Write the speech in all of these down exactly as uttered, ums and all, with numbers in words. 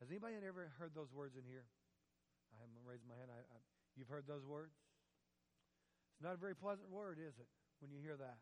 Has anybody ever heard those words in here? I haven't raised my hand. I, I, you've heard those words? It's not a very pleasant word, is it, when you hear that?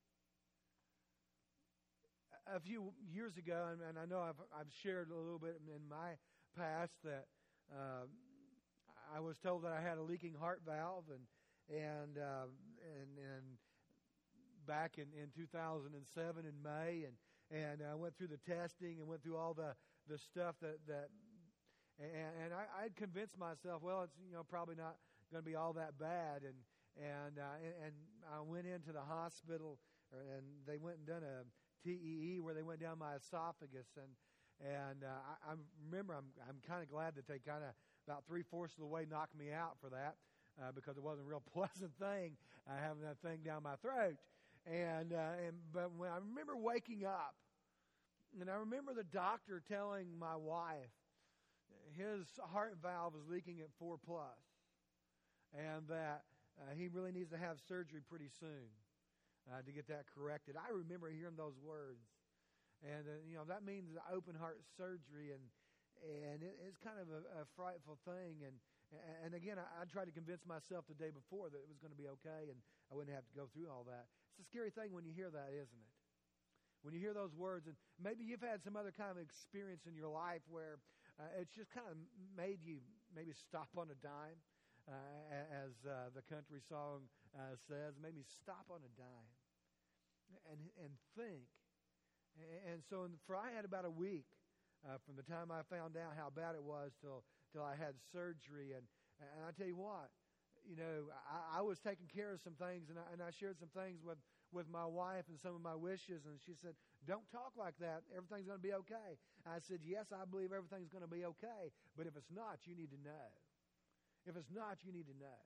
A few years ago, and, and I know I've, I've shared a little bit in my past that uh, I was told that I had a leaking heart valve, and and uh, and, and back in, in two thousand seven in May, and and I went through the testing and went through all the, the stuff that that, and, and I, I'd convinced myself, well, it's you know probably not going to be all that bad, and and uh, and, and I went into the hospital, and they went and done a T E E where they went down my esophagus, and and uh, I, I remember I'm I'm kind of glad that they kind of about three fourths of the way knocked me out for that uh, because it wasn't a real pleasant thing uh, having that thing down my throat, and uh, and but when I remember waking up, and I remember the doctor telling my wife his heart valve is leaking at four plus, and that uh, he really needs to have surgery pretty soon. Uh, to get that corrected. I remember hearing those words. And, uh, you know, that means open heart surgery, and and it, it's kind of a, a frightful thing. And, and again, I, I tried to convince myself the day before that it was going to be okay and I wouldn't have to go through all that. It's a scary thing when you hear that, isn't it? When you hear those words, and maybe you've had some other kind of experience in your life where uh, it's just kind of made you maybe stop on a dime. Uh, as uh, the country song uh, says, made me stop on a dime and and think. And so in, for I had about a week uh, from the time I found out how bad it was till till I had surgery. And, and I tell you what, you know, I, I was taking care of some things, and I, and I shared some things with, with my wife and some of my wishes. And she said, don't talk like that. Everything's going to be okay. I said, yes, I believe everything's going to be okay. But if it's not, you need to know. If it's not, you need to know.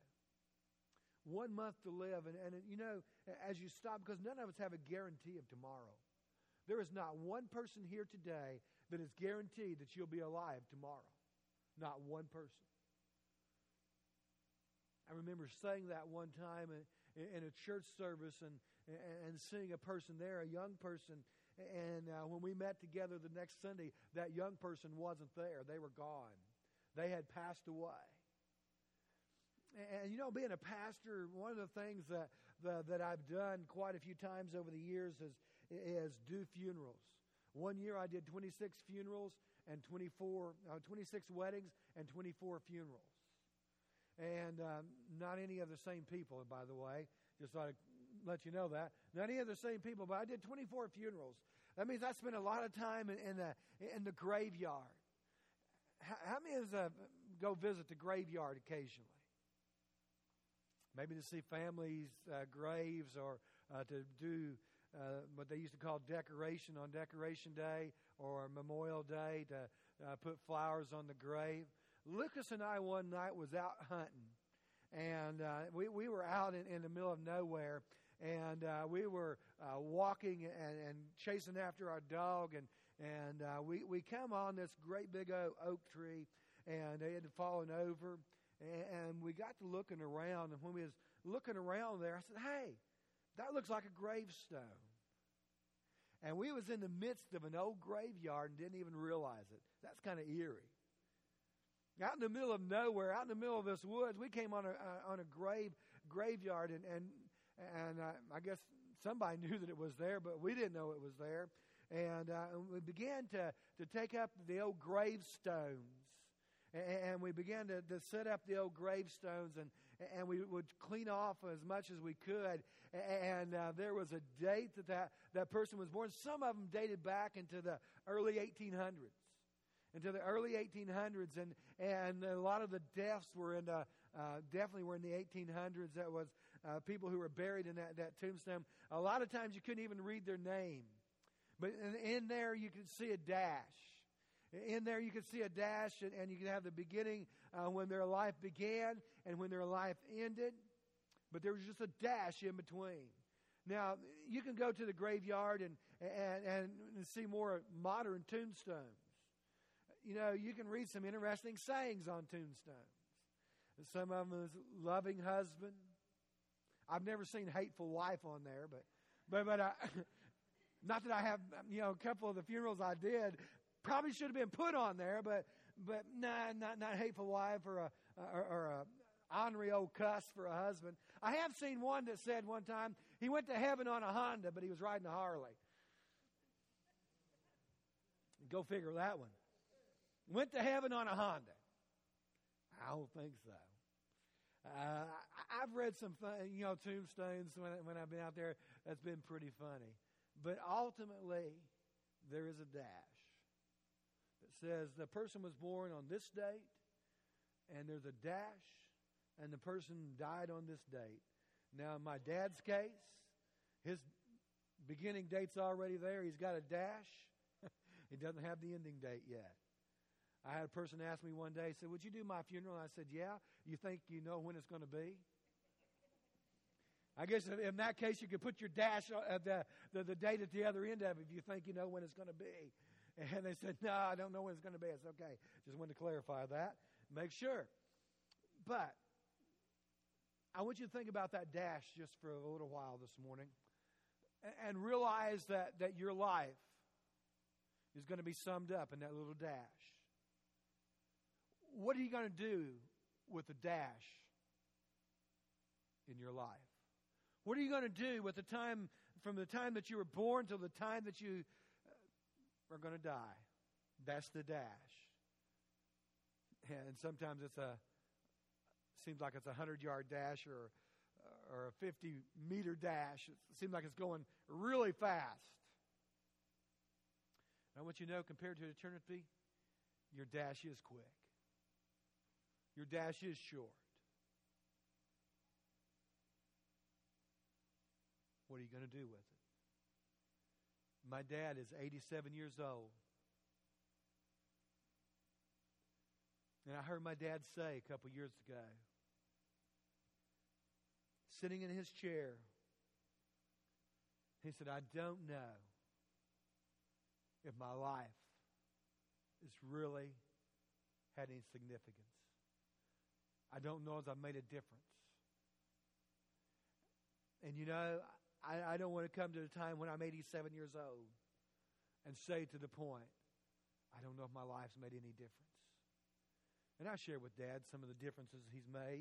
One month to live. And, and, you know, as you stop, because none of us have a guarantee of tomorrow. There is not one person here today that is guaranteed that you'll be alive tomorrow. Not one person. I remember saying that one time in, in a church service and, and seeing a person there, a young person. And uh, when we met together the next Sunday, that young person wasn't there. They were gone. They had passed away. And, you know, being a pastor, one of the things that the, that I've done quite a few times over the years is, is do funerals. One year I did twenty-six funerals and twenty-four, uh, twenty-six weddings and twenty-four funerals. And um, not any of the same people, by the way. Just thought I'd let you know that. Not any of the same people, but I did twenty-four funerals. That means I spent a lot of time in, in, the, in the graveyard. How, how many of us uh, go visit the graveyard occasionally? Maybe to see families' uh, graves, or uh, to do uh, what they used to call decoration on Decoration Day or Memorial Day, to uh, put flowers on the grave. Lucas and I one night was out hunting, and uh, we, we were out in, in the middle of nowhere, and uh, we were uh, walking and, and chasing after our dog, and, and uh, we, we come on this great big oak tree, and it had fallen over. And we got to looking around, and when we was looking around there, I said, hey, that looks like a gravestone. And we was in the midst of an old graveyard and didn't even realize it. That's kind of eerie. Out in the middle of nowhere, out in the middle of this woods, we came on a uh, on a grave graveyard, and and, and uh, I guess somebody knew that it was there, but we didn't know it was there. And, uh, and we began to, to take up the old gravestones. And we began to, to set up the old gravestones, and, and we would clean off as much as we could. And uh, there was a date that, that that person was born. Some of them dated back into the early eighteen hundreds. Into the early eighteen hundreds. And, and a lot of the deaths were in the, uh, definitely were in the eighteen hundreds. That was uh, people who were buried in that, that tombstone. A lot of times you couldn't even read their name. But in, in there you could see a dash. In there you could see a dash, and, and you could have the beginning uh, when their life began and when their life ended. But there was just a dash in between. Now, you can go to the graveyard and, and, and see more modern tombstones. You know, you can read some interesting sayings on tombstones. Some of them is loving husband. I've never seen hateful wife on there, but but but I, not that I have, you know, a couple of the funerals I did probably should have been put on there, but but nah, not not hateful wife or a or, or a ornery old cuss for a husband. I have seen one that said one time he went to heaven on a Honda, but he was riding a Harley. Go figure that one. Went to heaven on a Honda. I don't think so. Uh, I've read some, fun, you know, tombstones when, when I've been out there. That's been pretty funny. But ultimately, there is a dash that says the person was born on this date, and there's a dash, and the person died on this date. Now, in my dad's case, his beginning date's already there. He's got a dash. He doesn't have the ending date yet. I had a person ask me one day, said, would you do my funeral? And I said, yeah. You think you know when it's going to be? I guess in that case, you could put your dash at the, the, the date at the other end of it if you think you know when it's going to be. And they said, no, I don't know when it's going to be. It's okay. Just wanted to clarify that. Make sure. But I want you to think about that dash just for a little while this morning and, and realize that, that your life is going to be summed up in that little dash. What are you going to do with the dash in your life? What are you going to do with the time, from the time that you were born till the time that you are going to die? That's the dash. And sometimes it's a, seems like it's a hundred-yard dash or, or a fifty-meter dash. It seems like it's going really fast. I want you to know, compared to eternity, your dash is quick. Your dash is short. What are you going to do with it? My dad is eighty-seven years old. And I heard my dad say a couple years ago, sitting in his chair, he said, I don't know if my life has really had any significance. I don't know if I've made a difference. And you know, I, I don't want to come to the time when I'm eighty-seven years old and say to the point, I don't know if my life's made any difference. And I share with Dad some of the differences he's made.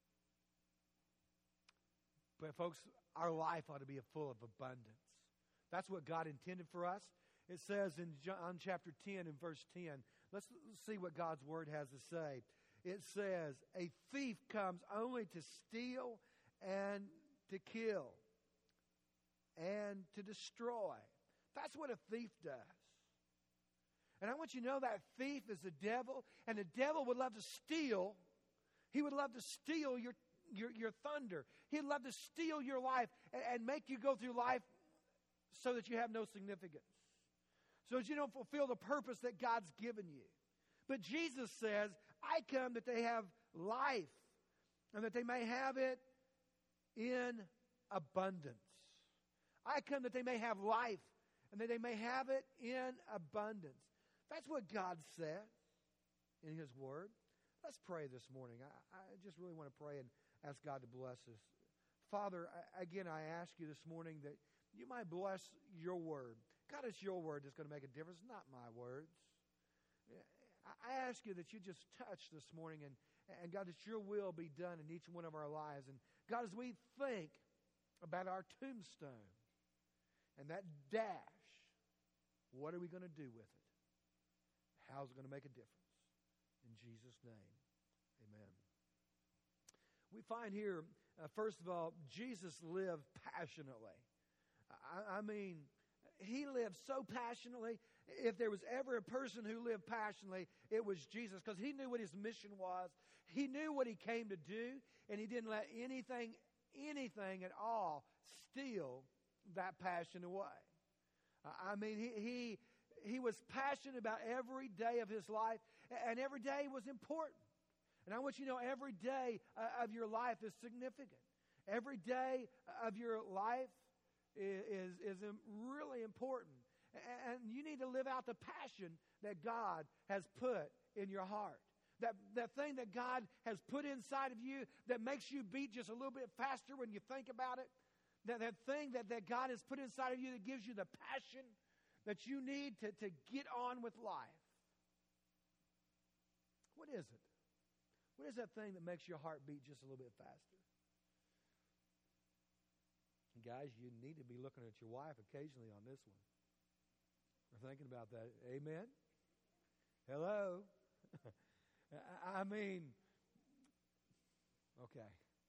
But folks, our life ought to be full of abundance. That's what God intended for us. It says in John chapter ten and verse ten, let's see what God's word has to say. It says, a thief comes only to steal and to kill and to destroy. That's what a thief does. And I want you to know that thief is the devil, and the devil would love to steal. He would love to steal your, your, your thunder. He'd love to steal your life and, and make you go through life so that you have no significance, so that you don't fulfill the purpose that God's given you. But Jesus says, I come that they have life and that they may have it in abundance. I come that they may have life and that they may have it in abundance. That's what God said in His Word. Let's pray this morning. I, I just really want to pray and ask God to bless us. Father, I, again, I ask you this morning that you might bless your Word. God, it's your Word that's going to make a difference, not my words. I ask you that you just touch this morning, and, and God, that your will be done in each one of our lives. And God, as we think about our tombstone and that dash, what are we going to do with it? How's it going to make a difference? In Jesus' name, amen. We find here, uh, first of all, Jesus lived passionately. I, I mean, he lived so passionately. If there was ever a person who lived passionately, it was Jesus, because he knew what his mission was. He knew what he came to do, and he didn't let anything, anything at all steal that passion away. I mean, he he he was passionate about every day of his life, and every day was important. And I want you to know, every day of your life is significant. Every day of your life is, is, is really important. And you need to live out the passion that God has put in your heart. That, that thing that God has put inside of you that makes you beat just a little bit faster when you think about it. That, that thing that, that God has put inside of you that gives you the passion that you need to, to get on with life. What is it? What is that thing that makes your heart beat just a little bit faster? Guys, you need to be looking at your wife occasionally on this one. We're thinking about that. Amen? Hello? I mean, okay.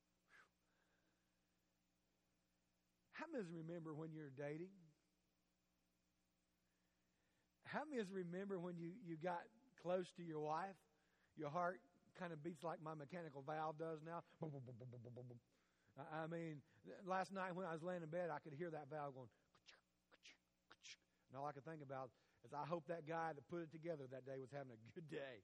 How many of us remember when you're dating? How many of us remember when you, you got close to your wife? Your heart kind of beats like my mechanical valve does now. I mean, last night when I was laying in bed, I could hear that valve going. And all I could think about is I hope that guy that put it together that day was having a good day.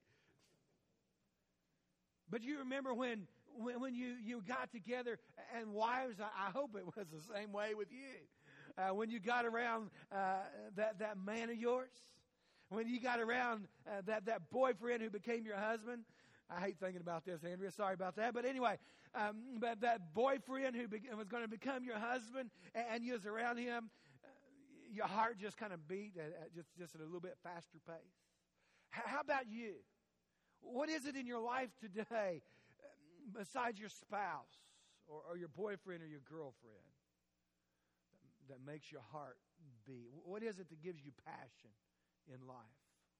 But you remember when when, when you, you got together, and wives, I, I hope it was the same way with you. Uh, when you got around uh, that, that man of yours, when you got around uh, that, that boyfriend who became your husband. I hate thinking about this, Andrea. Sorry about that. But anyway, um, but that boyfriend who be- was going to become your husband, and, and you was around him, uh, your heart just kind of beat at, at just, just at a little bit faster pace. H- how about you? What is it in your life today, uh, besides your spouse or, or your boyfriend or your girlfriend, that, that makes your heart beat? What is it that gives you passion in life?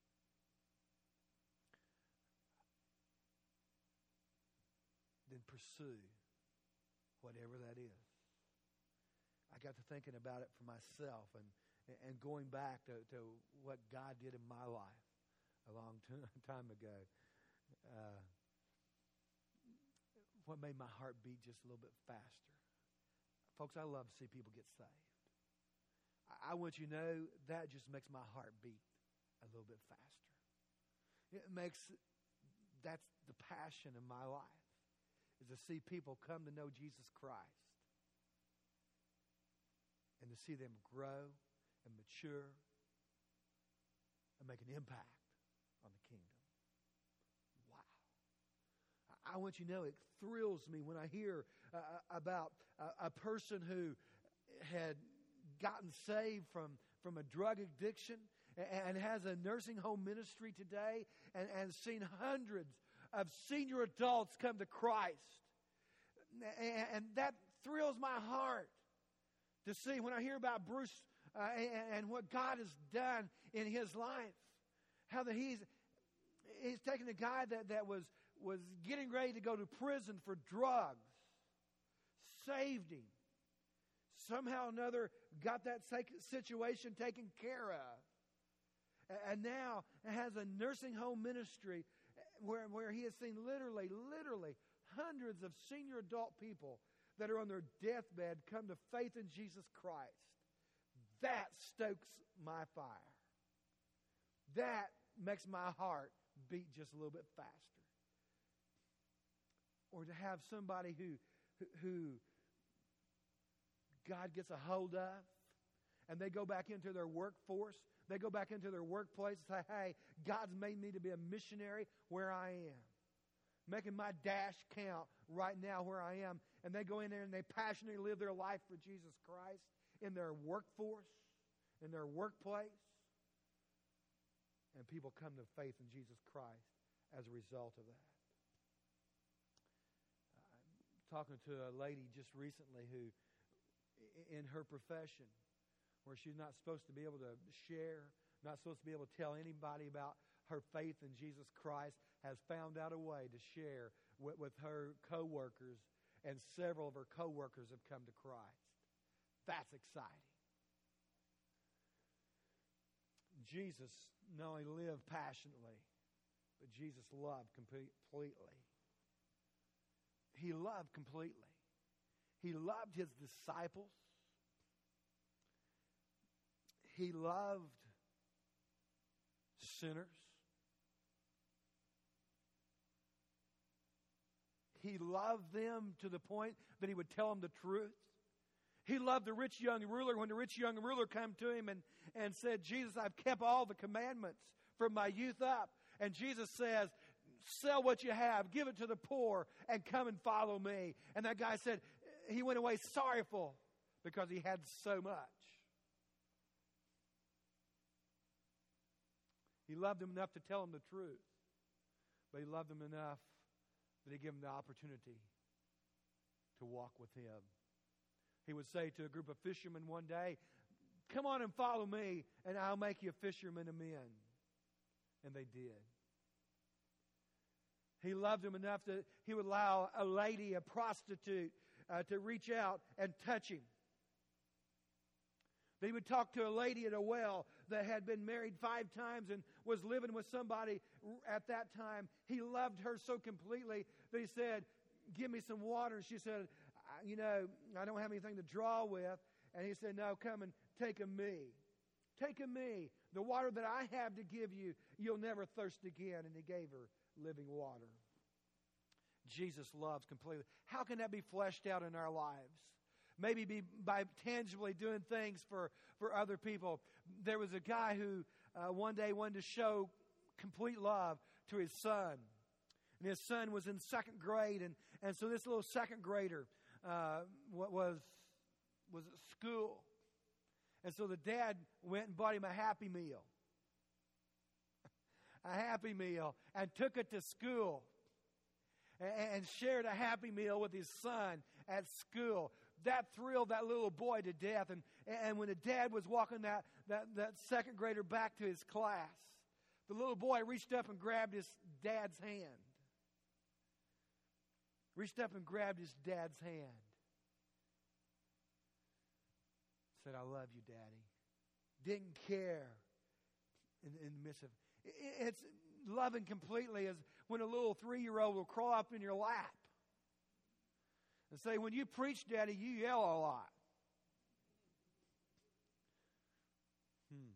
Then pursue whatever that is. I got to thinking about it for myself and, and going back to, to what God did in my life a long t- time ago. Uh, what made my heart beat just a little bit faster. Folks, I love to see people get saved. I, I want you to know that just makes my heart beat a little bit faster. It makes, that's the passion in my life. Is to see people come to know Jesus Christ and to see them grow and mature and make an impact on the kingdom. Wow. I want you to know it thrills me when I hear uh, about a, a person who had gotten saved from, from a drug addiction and, and has a nursing home ministry today and, and seen hundreds of senior adults come to Christ. And, and that thrills my heart to see when I hear about Bruce uh, and, and what God has done in his life. How that he's he's taken a guy that, that was, was getting ready to go to prison for drugs, saved him. Somehow or another got that situation taken care of. And now has a nursing home ministry Where, where he has seen literally, literally hundreds of senior adult people that are on their deathbed come to faith in Jesus Christ. That stokes my fire. That makes my heart beat just a little bit faster. Or to have somebody who, who God gets a hold of, and they go back into their workforce, they go back into their workplace and say, hey, God's made me to be a missionary where I am. Making my dash count right now where I am. And they go in there and they passionately live their life for Jesus Christ in their workforce, in their workplace. And people come to faith in Jesus Christ as a result of that. I'm talking to a lady just recently who, in her profession, where she's not supposed to be able to share, not supposed to be able to tell anybody about her faith in Jesus Christ, has found out a way to share with, with her coworkers, and several of her coworkers have come to Christ. That's exciting. Jesus not only lived passionately, but Jesus loved completely. He loved completely. He loved his disciples. He loved sinners. He loved them to the point that he would tell them the truth. He loved the rich young ruler when the rich young ruler came to him and, and said, Jesus, I've kept all the commandments from my youth up. And Jesus says, sell what you have, give it to the poor, and come and follow me. And that guy said, he went away sorrowful because he had so much. He loved him enough to tell him the truth. But he loved them enough that he gave them the opportunity to walk with him. He would say to a group of fishermen one day, "Come on and follow me, and I'll make you a fisherman of men." And they did. He loved them enough that he would allow a lady, a prostitute, uh, to reach out and touch him. That he would talk to a lady at a well that had been married five times and was living with somebody at that time. He loved her so completely that he said, "Give me some water." And she said, "You know, I don't have anything to draw with." And he said, "No, come and take a me. Take a me. The water that I have to give you, you'll never thirst again." And he gave her living water. Jesus loves completely. How can that be fleshed out in our lives? Maybe be by tangibly doing things for, for other people. There was a guy who uh, one day wanted to show complete love to his son. And his son was in second grade. And, and so this little second grader uh, was, was at school. And so the dad went and bought him a Happy Meal. A Happy Meal. And took it to school. And, and shared a Happy Meal with his son at school. That thrilled that little boy to death. And, and when the dad was walking that, that, that second grader back to his class, the little boy reached up and grabbed his dad's hand. Reached up and grabbed his dad's hand. Said, "I love you, Daddy." Didn't care in, in the midst of it. It's loving completely as when a little three-year-old will crawl up in your lap and say, "When you preach, Daddy, you yell a lot." Hmm.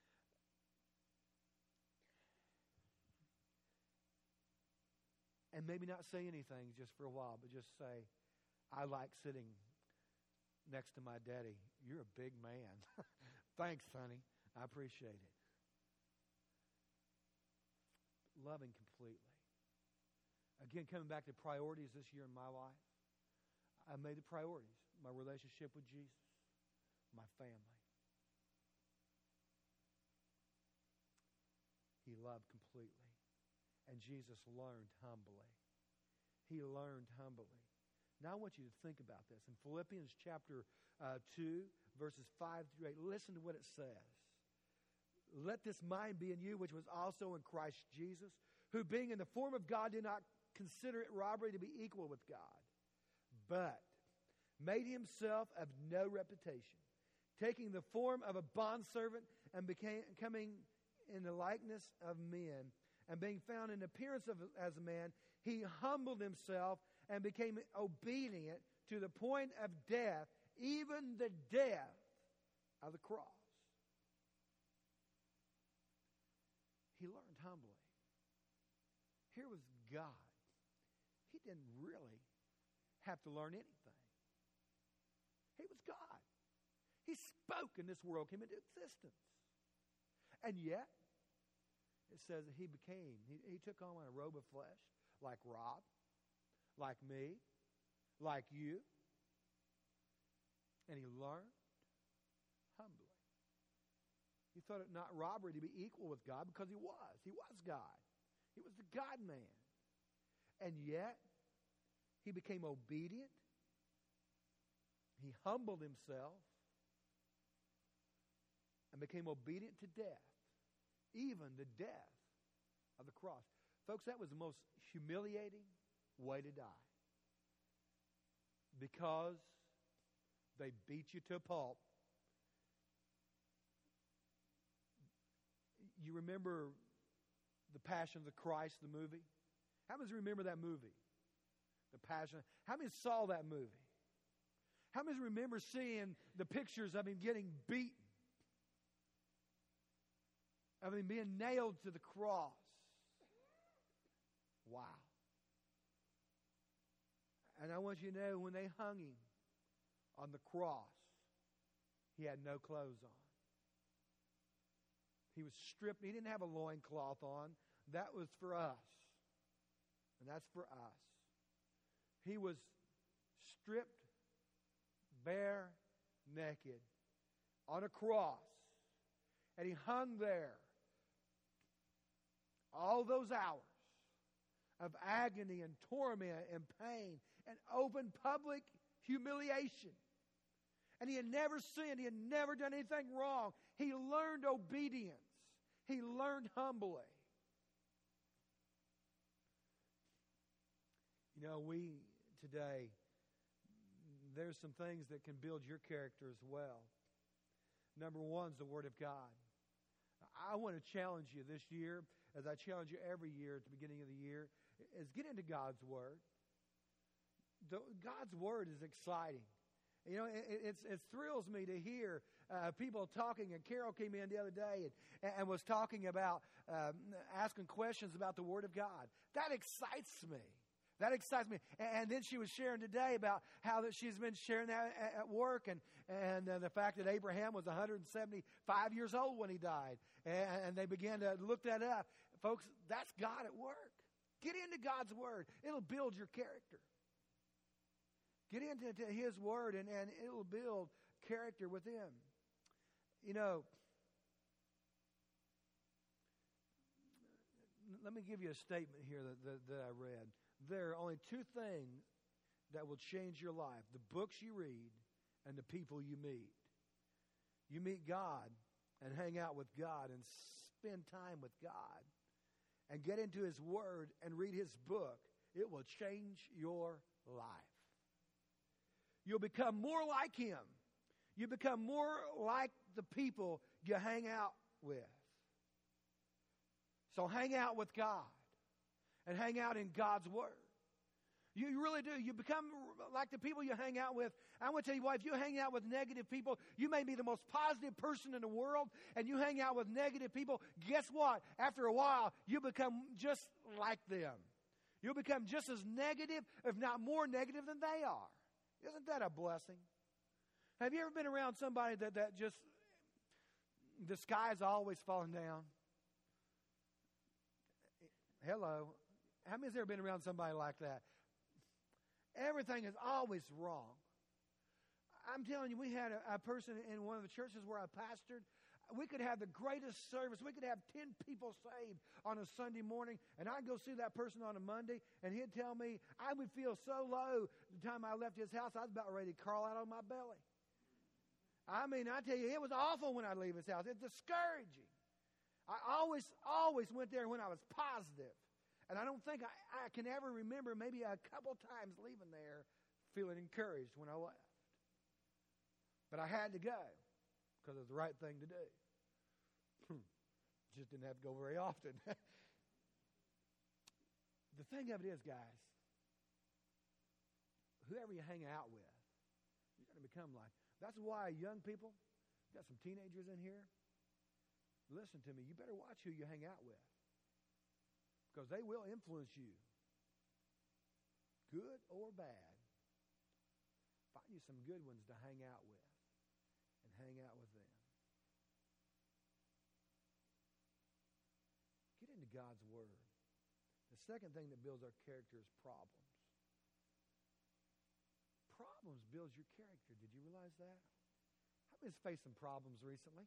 And maybe not say anything just for a while, but just say, "I like sitting next to my daddy. You're a big man." "Thanks, honey. I appreciate it." Loving completely. Again, coming back to priorities this year in my life. I made the priorities. My relationship with Jesus. My family. He loved completely. And Jesus learned humbly. He learned humbly. Now I want you to think about this. In Philippians chapter uh, two, verses five through eight, listen to what it says. "Let this mind be in you, which was also in Christ Jesus, who being in the form of God did not consider it robbery to be equal with God, but made himself of no reputation, taking the form of a bondservant and became coming in the likeness of men, and being found in appearance of as a man, he humbled himself and became obedient to the point of death, even the death of the cross." He learned humbly. Here was God. He didn't really have to learn anything. He was God. He spoke and this world came into existence. And yet, it says that he became, he, he took on a robe of flesh, like Rob, like me, like you. And he learned humbly. He thought it not robbery to be equal with God because he was. He was God. He was the God-man. And yet, he became obedient. He humbled himself and became obedient to death, even the death of the cross. Folks, that was the most humiliating way to die. Because they beat you to a pulp. You remember The Passion of the Christ, the movie? How many remember that movie? The Passion. How many saw that movie? How many remember seeing the pictures of him getting beaten? Of him being nailed to the cross? Wow. And I want you to know, when they hung him on the cross, he had no clothes on. He was stripped. He didn't have a loincloth on. That was for us. And that's for us. He was stripped, bare, naked, on a cross. And he hung there all those hours of agony and torment and pain and open public humiliation. And he had never sinned. He had never done anything wrong. He learned obedience. He learned humbly. You know, we today, there's some things that can build your character as well. Number one is the Word of God. I want to challenge you this year, as I challenge you every year at the beginning of the year, is get into God's Word. The, God's Word is exciting. You know, it, it's, it thrills me to hear uh, people talking. And Carol came in the other day and, and was talking about um, asking questions about the Word of God. That excites me. That excites me. And, and then she was sharing today about how that she's been sharing that at, at work, and and uh, the fact that Abraham was one hundred seventy-five years old when he died. And, and they began to look that up. Folks, that's God at work. Get into God's Word. It'll build your character. Get into His Word, and, and it'll build character within. You know, let me give you a statement here that, that, that I read. There are only two things that will change your life: the books you read and the people you meet. You meet God and hang out with God and spend time with God and get into His Word and read His book. It will change your life. You'll become more like Him. You become more like the people you hang out with. So hang out with God and hang out in God's Word. You, you really do. You become like the people you hang out with. I want to tell you what, if you hang out with negative people, you may be the most positive person in the world, and you hang out with negative people, guess what? After a while, you become just like them. You'll become just as negative, if not more negative than they are. Isn't that a blessing? Have you ever been around somebody that, that just, the sky's always falling down? Hello. How many has ever been around somebody like that? Everything is always wrong. I'm telling you, we had a, a person in one of the churches where I pastored. We could have the greatest service. We could have ten people saved on a Sunday morning, and I'd go see that person on a Monday, and he'd tell me I would feel so low the time I left his house, I was about ready to crawl out of my belly. I mean, I tell you, it was awful when I leave his house. It's discouraging. I always, always went there when I was positive. And I don't think I, I can ever remember maybe a couple times leaving there feeling encouraged when I left. But I had to go because it was the right thing to do. Just didn't have to go very often. The thing of it is, guys, whoever you hang out with, you're going to become like. That's why young people, got some teenagers in here, listen to me, you better watch who you hang out with. Because they will influence you, good or bad. Find you some good ones to hang out with and hang out with them. Get into God's Word. The second thing that builds our character is problems. Problems build your character. Did you realize that? How many has faced some problems recently?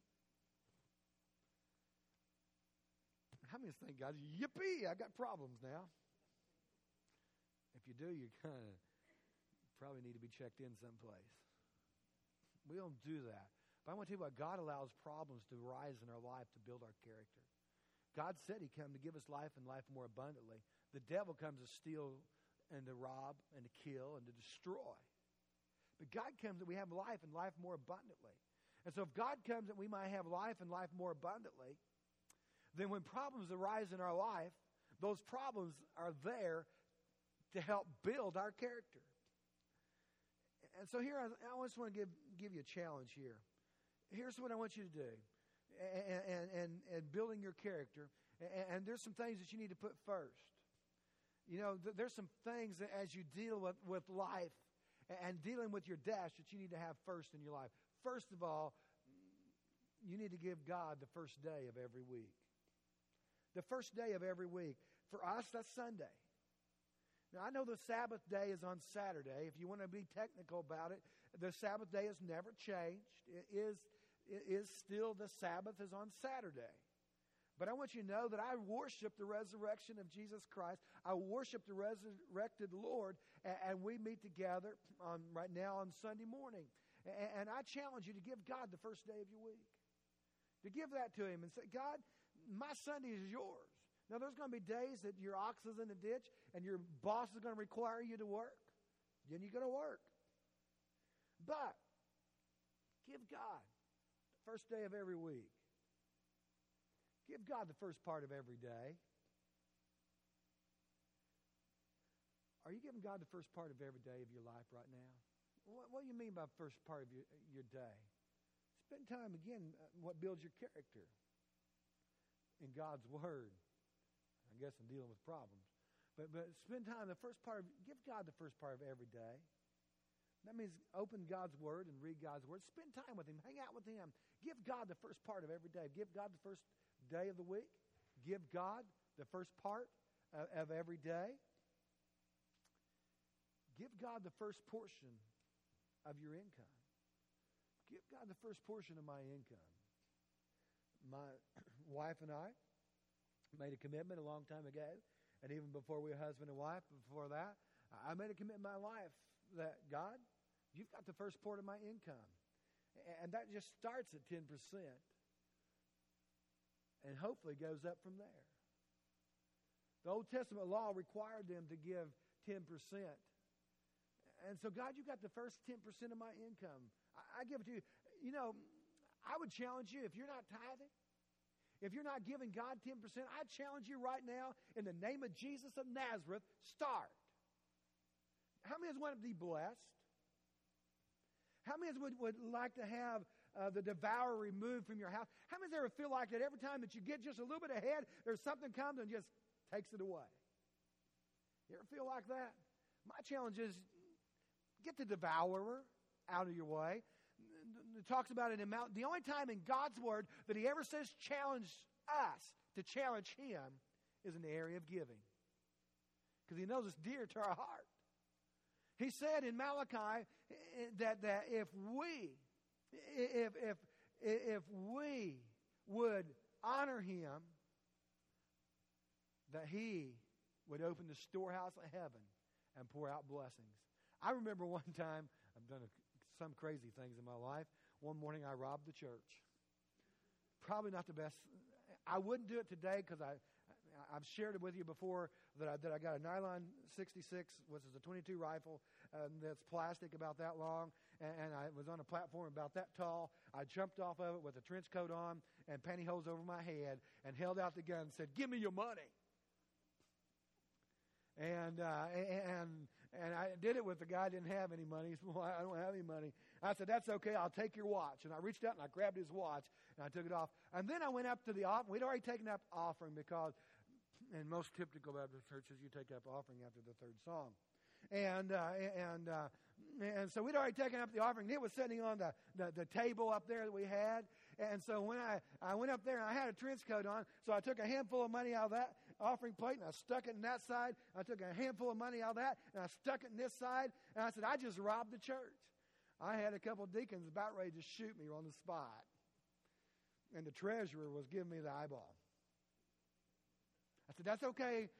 How many think, God, yippee, I got problems now? If you do, you kind of probably need to be checked in someplace. We don't do that. But I want to tell you what, God allows problems to rise in our life to build our character. God said He came to give us life and life more abundantly. The devil comes to steal and to rob and to kill and to destroy. But God comes that we have life and life more abundantly. And so if God comes that we might have life and life more abundantly, then when problems arise in our life, those problems are there to help build our character. And so here, I, I just want to give, give you a challenge here. Here's what I want you to do. And, and, and, and building your character. And, and there's some things that you need to put first. You know, th- there's some things that as you deal with, with life and, and dealing with your dash that you need to have first in your life. First of all, you need to give God the first day of every week. The first day of every week. For us, that's Sunday. Now, I know the Sabbath day is on Saturday. If you want to be technical about it, the Sabbath day has never changed. It is, it is still the Sabbath is on Saturday. But I want you to know that I worship the resurrection of Jesus Christ. I worship the resurrected Lord, and, and we meet together on, right now on Sunday morning. And, and I challenge you to give God the first day of your week. To give that to Him and say, God, my Sunday is yours. Now, there's going to be days that your ox is in the ditch and your boss is going to require you to work. Then you're going to work. But give God the first day of every week. Give God the first part of every day. Are you giving God the first part of every day of your life right now? What, what do you mean by first part of your, your day? Spend time, again, what builds your character in God's Word. I guess I'm dealing with problems. But, but spend time, the first part of, give God the first part of every day. That means open God's Word and read God's Word. Spend time with Him. Hang out with Him. Give God the first part of every day. Give God the first day of the week. Give God the first part of, of every day. Give God the first portion of your income. Give God the first portion of my income. My wife and I made a commitment a long time ago, and even before we were husband and wife, before that, I made a commitment in my life that, God, you've got the first part of my income. And that just starts at ten percent and hopefully goes up from there. The Old Testament law required them to give ten percent. And so, God, you got the first ten percent of my income. I, I give it to you. You know, I would challenge you, if you're not tithing, if you're not giving God ten percent, I challenge you right now, in the name of Jesus of Nazareth, start. How many of us want to be blessed? How many of us would, would like to have uh, the devourer removed from your house? How many of us ever feel like that every time that you get just a little bit ahead, there's something comes and just takes it away? You ever feel like that? My challenge is, get the devourer out of your way. It talks about it in Mount. The only time in God's Word that He ever says challenge us to challenge Him is in the area of giving. Because He knows it's dear to our heart. He said in Malachi that, that if we, if, if, if we would honor Him, that He would open the storehouse of heaven and pour out blessings. I remember one time, I've done a, some crazy things in my life. One morning I robbed the church. Probably not the best. I wouldn't do it today because I, I've shared it with you before that I, that I got a nylon sixty-six, which is a twenty-two rifle um, that's plastic about that long, and, and I was on a platform about that tall. I jumped off of it with a trench coat on and pantyhose over my head and held out the gun and said, "Give me your money." And uh, and and I did it with the guy who didn't have any money. He said, "Well, I don't have any money." I said, "That's okay. I'll take your watch." And I reached out and I grabbed his watch and I took it off. And then I went up to the offering. We'd already taken up offering because in most typical Baptist churches, you take up offering after the third song. And uh, and uh, and so we'd already taken up the offering. It was sitting on the, the, the table up there that we had. And so when I, I went up there, and I had a trench coat on, so I took a handful of money out of that offering plate, and I stuck it in that side. I took a handful of money out of that, and I stuck it in this side. And I said, I just robbed the church. I had a couple of deacons about ready to shoot me on the spot. And the treasurer was giving me the eyeball. I said, "That's okay."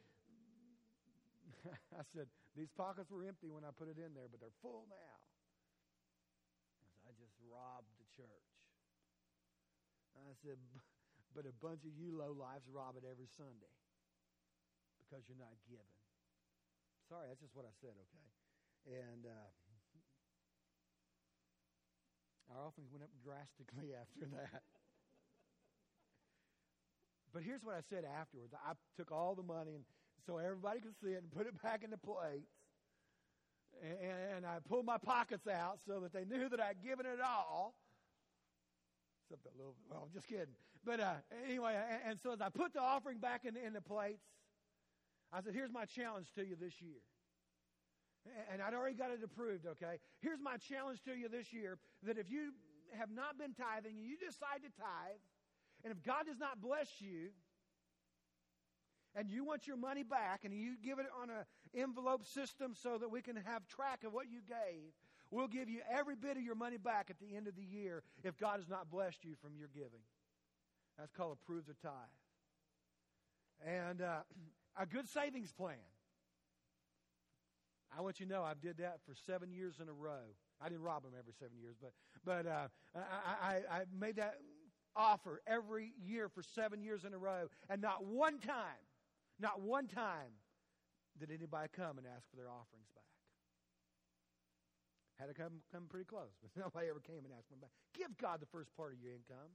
I said, "These pockets were empty when I put it in there, but they're full now." I said, "I just robbed the church." I said, "But a bunch of you lowlifes rob it every Sunday because you're not giving." Sorry, that's just what I said, okay? And uh, our offerings went up drastically after that. But here's what I said afterwards. I took all the money and so everybody could see it and put it back in the plates. And, and I pulled my pockets out so that they knew that I'd given it all. Except a little, well, I'm just kidding. But uh, anyway, and, and so as I put the offering back in, in the plates, I said, "Here's my challenge to you this year." And I'd already got it approved, okay? Here's my challenge to you this year, that if you have not been tithing and you decide to tithe, and if God does not bless you, and you want your money back, and you give it on an envelope system so that we can have track of what you gave, we'll give you every bit of your money back at the end of the year if God has not blessed you from your giving. That's called approve the tithe. And uh, a good savings plan. I want you to know I did that for seven years in a row. I didn't rob them every seven years, but but uh, I, I, I made that offer every year for seven years in a row, and not one time, not one time did anybody come and ask for their offerings back. Had to come come pretty close, but nobody ever came and asked them back. Give God the first part of your income.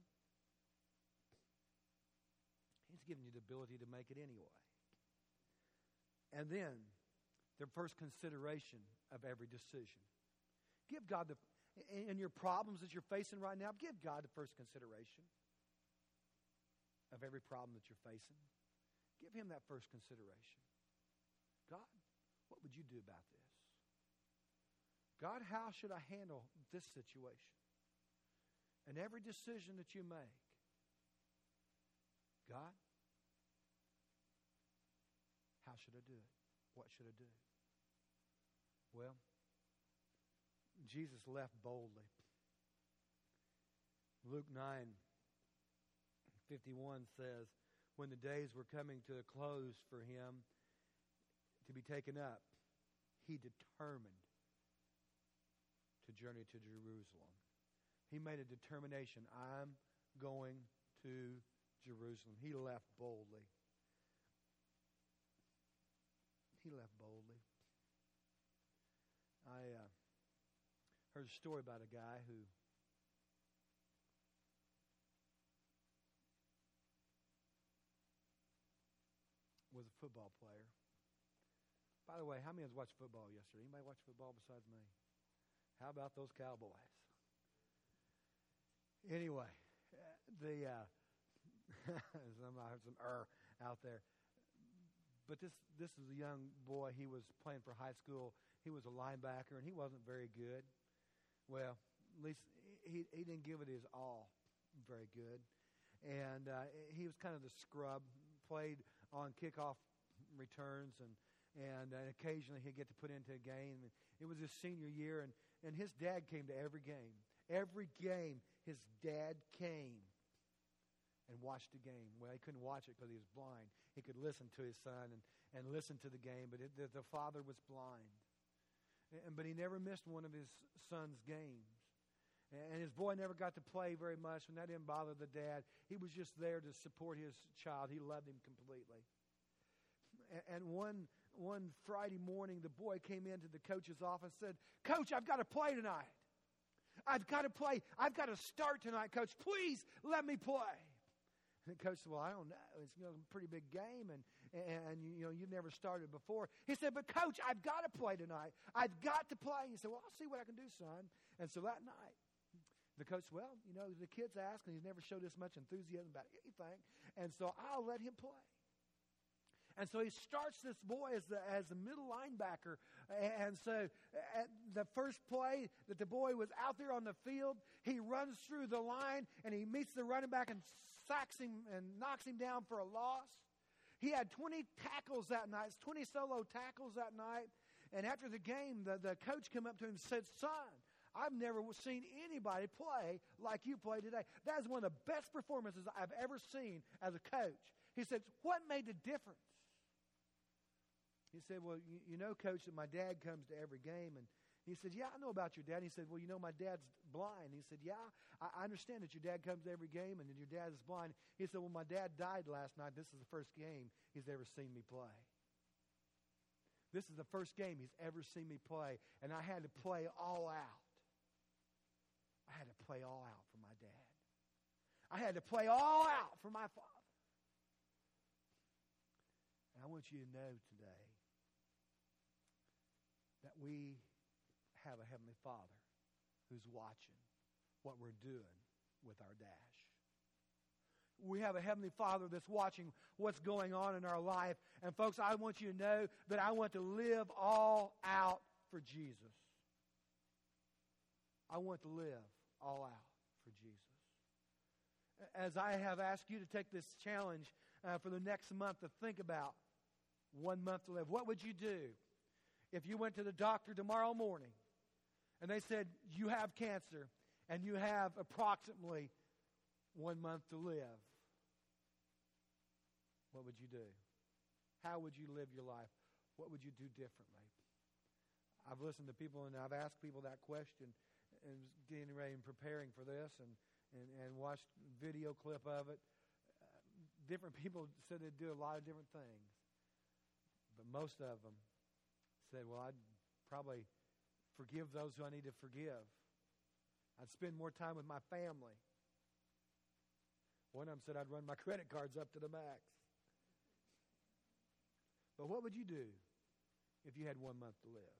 He's giving you the ability to make it anyway. And then, the first consideration of every decision. Give God the, in your problems that you're facing right now, give God the first consideration of every problem that you're facing. Give Him that first consideration. God, what would you do about this? God, how should I handle this situation? And every decision that you make, God, how should I do it? What should I do? Well, Jesus left boldly. Luke nine fifty-one says, when the days were coming to a close for him to be taken up, he determined to journey to Jerusalem. He made a determination. I'm going to Jerusalem. He left boldly. He left boldly. I uh, heard a story about a guy who was a football player. By the way, how many of us watched football yesterday? Anybody watch football besides me? How about those Cowboys? Anyway, the uh, some I heard some er out there. But this this is a young boy. He was playing for high school. He was a linebacker, and he wasn't very good. Well, at least he he didn't give it his all very good. And uh, he was kind of the scrub, played on kickoff returns, and, and uh, occasionally he'd get to put into a game. And it was his senior year, and, and his dad came to every game. Every game, his dad came and watched the game. Well, he couldn't watch it because he was blind. He could listen to his son and, and listen to the game, but it, the, the father was blind. And, but he never missed one of his son's games. And his boy never got to play very much, and that didn't bother the dad. He was just there to support his child. He loved him completely. And one, one Friday morning, the boy came into the coach's office and said, "Coach, I've got to play tonight. I've got to play. I've got to start tonight, Coach. Please let me play." And the coach said, "Well, I don't know. It's, you know, a pretty big game, and, and you know, you've never started before." He said, "But, Coach, I've got to play tonight. I've got to play." He said, "Well, I'll see what I can do, son." And so that night, the coach, well, you know, the kid's asked, and he's never showed this much enthusiasm about anything, and so I'll let him play. And so he starts this boy as the as the middle linebacker, and so at the first play that the boy was out there on the field, he runs through the line, and he meets the running back and sacks him and knocks him down for a loss. He had twenty tackles that night, twenty solo tackles that night, and after the game, the, the coach came up to him and said, "Son, I've never seen anybody play like you play today. That is one of the best performances I've ever seen as a coach." He said, "What made the difference?" He said, "Well, you, you know, Coach, that my dad comes to every game." And he said, "Yeah, I know about your dad." He said, "Well, you know, my dad's blind." He said, "Yeah, I, I understand that your dad comes to every game and that your dad is blind." He said, "Well, my dad died last night. This is the first game he's ever seen me play. This is the first game he's ever seen me play, and I had to play all out. I had to play all out for my dad. I had to play all out for my father." And I want you to know today that we have a Heavenly Father who's watching what we're doing with our dash. We have a Heavenly Father that's watching what's going on in our life. And folks, I want you to know that I want to live all out for Jesus. I want to live all out for Jesus. As I have asked you to take this challenge uh, for the next month to think about one month to live, what would you do if you went to the doctor tomorrow morning and they said, "You have cancer and you have approximately one month to live"? What would you do? how would you live your life? What would you do differently? I've listened to people and I've asked people that question and getting ready and preparing for this and, and, and watched video clip of it. Uh, different people said they'd do a lot of different things. But most of them said, well, I'd probably forgive those who I need to forgive. I'd spend more time with my family. One of them said I'd run my credit cards up to the max. But what would you do if you had one month to live?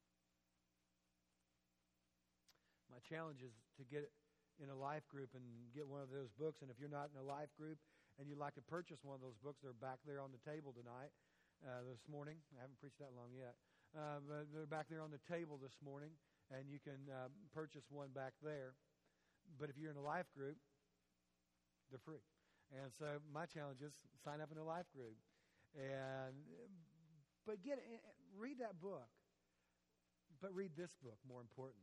My challenge is to get in a life group and get one of those books. And if you're not in a life group and you'd like to purchase one of those books, they're back there on the table tonight, uh, this morning. I haven't preached that long yet. Uh, but they're back there on the table this morning, and you can uh, purchase one back there. But if you're in a life group, they're free. And so my challenge is sign up in a life group. And but get read that book. But read this book more importantly.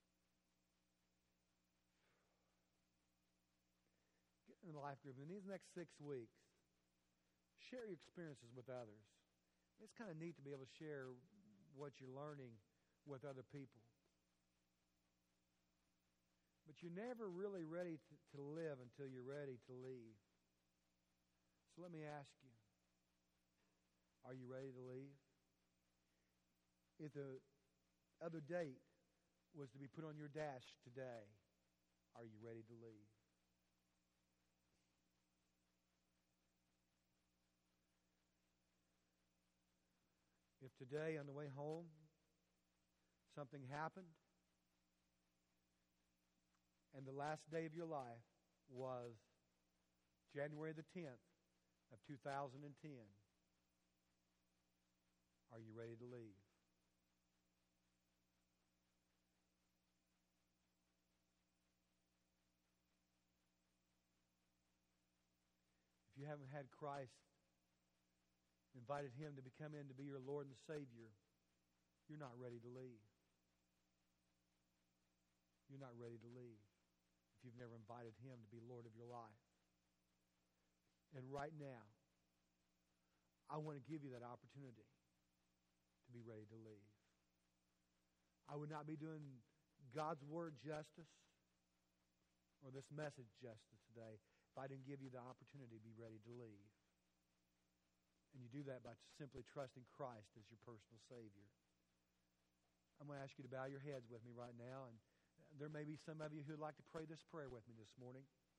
Get in the life group. In these next six weeks, share your experiences with others. It's kind of neat to be able to share what you're learning with other people. But you're never really ready to, to live until you're ready to leave. So let me ask you, are you ready to leave? If the other date was to be put on your dash today, are you ready to leave? If today on the way home something happened and the last day of your life was January the tenth of two thousand ten, are you ready to leave? If you haven't had Christ, invited Him to become in to be your Lord and Savior, you're not ready to leave. You're not ready to leave if you've never invited Him to be Lord of your life. And right now, I want to give you that opportunity to be ready to leave. I would not be doing God's Word justice or this message justice today if I didn't give you the opportunity to be ready to leave. And you do that by simply trusting Christ as your personal Savior. I'm going to ask you to bow your heads with me right now. And there may be some of you who would like to pray this prayer with me this morning.